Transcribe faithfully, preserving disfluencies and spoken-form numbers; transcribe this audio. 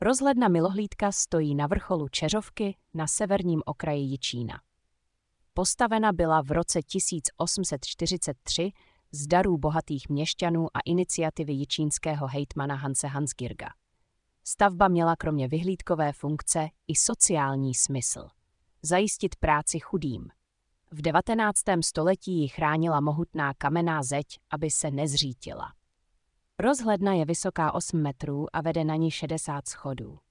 Rozhledna Milohlídka stojí na vrcholu Čeřovky na severním okraji Jičína. Postavena byla v roce tisíc osm set čtyřicet tři z darů bohatých měšťanů a iniciativy jičínského hejtmana Hanse Hansgirga. Stavba měla kromě vyhlídkové funkce i sociální smysl. Zajistit práci chudým. V devatenáctém století ji chránila mohutná kamenná zeď, aby se nezřítila. Rozhledna je vysoká osm metrů a vede na ní šedesát schodů.